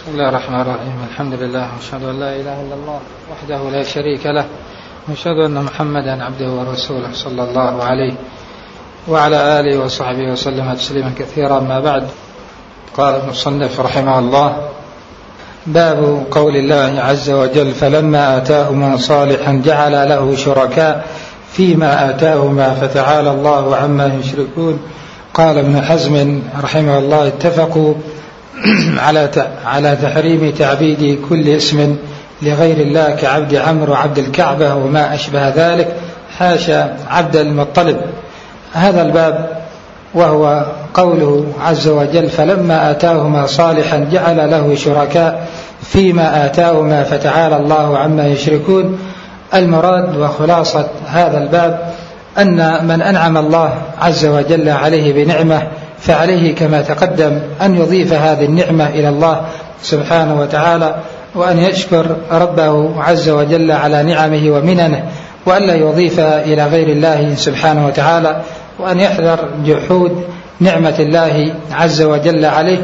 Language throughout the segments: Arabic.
بسم الله الرحمن الرحيم. الحمد لله وأشهد أن لا إله إلا الله وحده لا شريك له وأشهد أن محمدا عبده ورسوله صلى الله عليه وعلى آله وصحبه وسلم تسليما كثيرا. ما بعد، قال المصنف رحمه الله: باب قول الله عز وجل: فلما آتاهما صالحا جعل له شركاء فيما آتاهما فتعالى الله عما يشركون. قال ابن حزم رحمه الله: اتفقوا على تحريم تعبيد كل اسم لغير الله كعبد عمرو وعبد الكعبة وما أشبه ذلك، حاشا عبد المطلب. هذا الباب وهو قوله عز وجل: فلما آتاهما صالحا جعل له شركاء فيما آتاهما فتعالى الله عما يشركون. المراد وخلاصة هذا الباب أن من أنعم الله عز وجل عليه بنعمة فعليه كما تقدم أن يضيف هذه النعمة إلى الله سبحانه وتعالى، وأن يشكر ربه عز وجل على نعمه ومننه، وأن لا يضيف إلى غير الله سبحانه وتعالى، وأن يحذر جحود نعمة الله عز وجل عليه،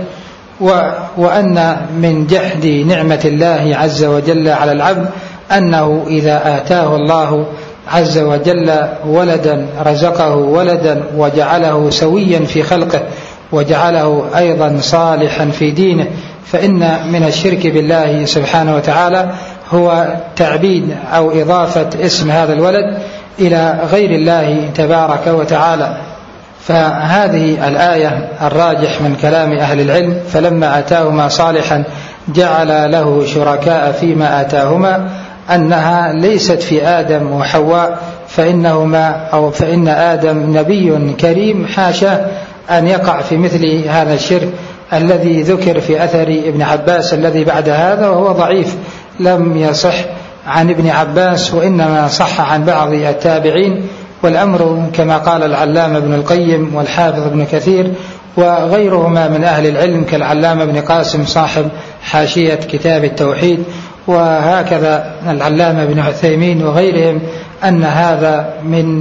وأن من جحد نعمة الله عز وجل على العبد أنه إذا آتاه الله عز وجل ولدا رزقه ولدا وجعله سويا في خلقه وجعله أيضا صالحا في دينه، فإن من الشرك بالله سبحانه وتعالى هو تعبيد أو إضافة اسم هذا الولد إلى غير الله تبارك وتعالى. فهذه الآية الراجح من كلام أهل العلم: فلما آتاهما صالحا جعل له شركاء فيما آتاهما، أنها ليست في آدم وحواء، فإن آدم نبي كريم، حاشا أن يقع في مثل هذا الشرك الذي ذكر في أثر ابن عباس الذي بعد هذا، وهو ضعيف لم يصح عن ابن عباس، وإنما صح عن بعض التابعين. والأمر كما قال العلامة ابن القيم والحافظ ابن كثير وغيرهما من أهل العلم كالعلامة ابن قاسم صاحب حاشية كتاب التوحيد، وهكذا العلامة ابن عثيمين وغيرهم، أن هذا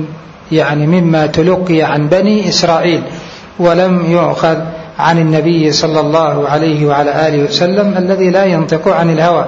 مما تلقي عن بني إسرائيل ولم يؤخذ عن النبي صلى الله عليه وعلى آله وسلم الذي لا ينطق عن الهوى.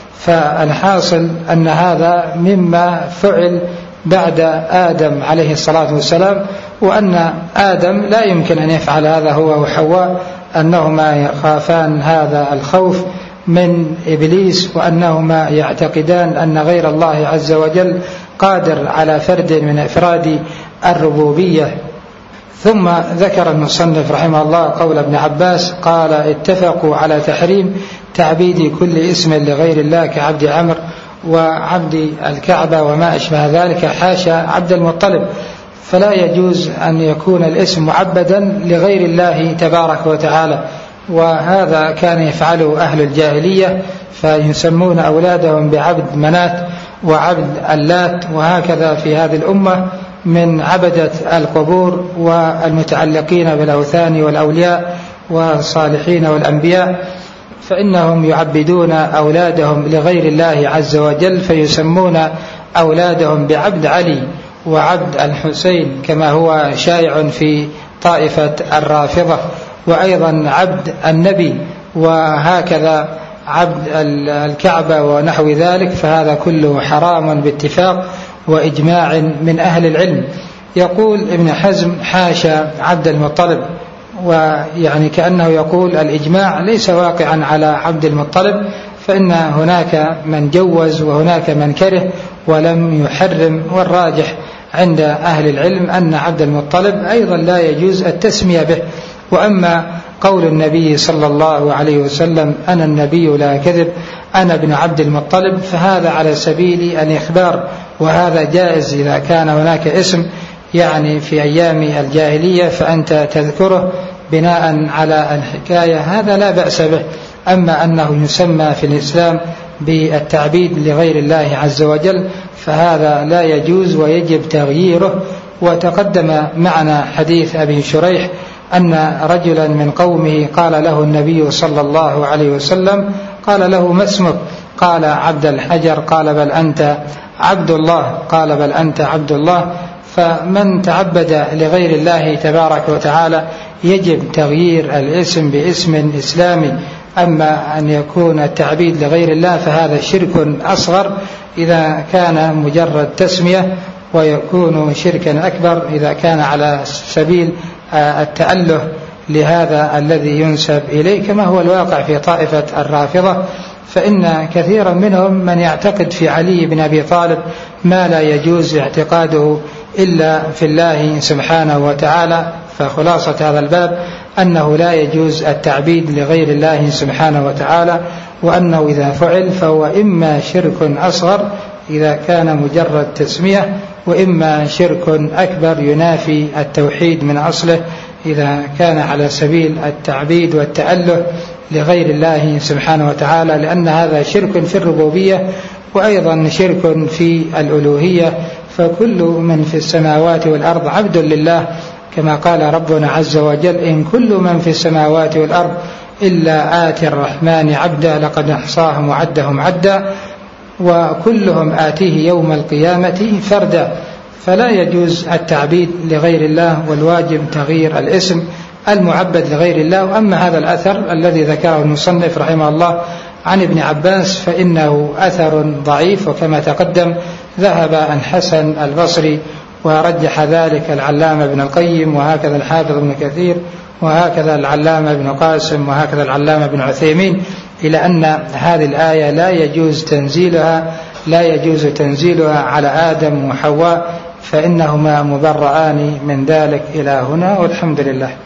فالحاصل أن هذا مما فعل بعد آدم عليه الصلاة والسلام، وأن آدم لا يمكن أن يفعل هذا هو وحواء، أنهما يخافان هذا الخوف من إبليس، وأنهما يعتقدان أن غير الله عز وجل قادر على فرد من أفراد الربوبية. ثم ذكر المصنف رحمه الله قول ابن عباس قال: اتفقوا على تحريم تعبيد كل اسم لغير الله كعبد عمرو وعبد الكعبة وما أشبه ذلك، حاشا عبد المطلب. فلا يجوز أن يكون الاسم معبدا لغير الله تبارك وتعالى، وهذا كان يفعله أهل الجاهلية، فيسمون أولادهم بعبد منات وعبد اللات، وهكذا في هذه الأمة من عبدة القبور والمتعلقين بالأوثان والأولياء والصالحين والأنبياء، فإنهم يعبدون أولادهم لغير الله عز وجل، فيسمون أولادهم بعبد علي وعبد الحسين كما هو شائع في طائفة الرافضة، وأيضا عبد النبي، وهكذا عبد الكعبة ونحو ذلك. فهذا كله حرام باتفاق وإجماع من أهل العلم. يقول ابن حزم: حاشا عبد المطلب، ويعني كأنه يقول الإجماع ليس واقعا على عبد المطلب، فإن هناك من جوز وهناك من كره ولم يحرم، والراجح عند أهل العلم أن عبد المطلب أيضا لا يجوز التسمية به. وأما قول النبي صلى الله عليه وسلم: أنا النبي لا كذب، أنا ابن عبد المطلب، فهذا على سبيل الإخبار، وهذا جائز إذا كان هناك اسم في أيام الجاهلية فأنت تذكره بناء على الحكاية، هذا لا بأس به. أما أنه يسمى في الإسلام بالتعبيد لغير الله عز وجل فهذا لا يجوز ويجب تغييره. وتقدم معنا حديث أبي شريح أن رجلا من قومه قال له النبي صلى الله عليه وسلم، قال له: ما اسمك؟ قال: عبد الحجر. قال: بل أنت عبد الله. قال: بل أنت عبد الله. فمن تعبد لغير الله تبارك وتعالى يجب تغيير الاسم باسم إسلامي أما أن يكون التعبيد لغير الله فهذا شرك أصغر إذا كان مجرد تسمية، ويكون شركا أكبر إذا كان على سبيل التأله لهذا الذي ينسب إليه، كما هو الواقع في طائفة الرافضة، فإن كثيرا منهم من يعتقد في علي بن أبي طالب ما لا يجوز اعتقاده إلا في الله سبحانه وتعالى. فخلاصة هذا الباب أنه لا يجوز التعبيد لغير الله سبحانه وتعالى، وأنه إذا فعل فهو إما شرك أصغر إذا كان مجرد تسمية، وإما شرك أكبر ينافي التوحيد من أصله إذا كان على سبيل التعبيد والتأله لغير الله سبحانه وتعالى، لأن هذا شرك في الربوبية وأيضا شرك في الألوهية. فكل من في السماوات والأرض عبد لله، كما قال ربنا عز وجل: إن كل من في السماوات والأرض إلا آتي الرحمن عبدا لقد أحصاهم وعدهم عدا وكلهم آتيه يوم القيامة فردا. فلا يجوز التعبيد لغير الله، والواجب تغيير الاسم المعبد لغير الله. وأما هذا الأثر الذي ذكره المصنف رحمه الله عن ابن عباس فإنه أثر ضعيف، وكما تقدم ذهب عن حسن البصري ورجح ذلك العلامة ابن القيم، وهكذا الحافظ ابن كثير، وهكذا العلامة ابن قاسم، وهكذا العلامة ابن عثيمين، إلى أن هذه الآية لا يجوز تنزيلها على آدم وحواء، فإنهما مبرآن من ذلك إلى هنا، والحمد لله.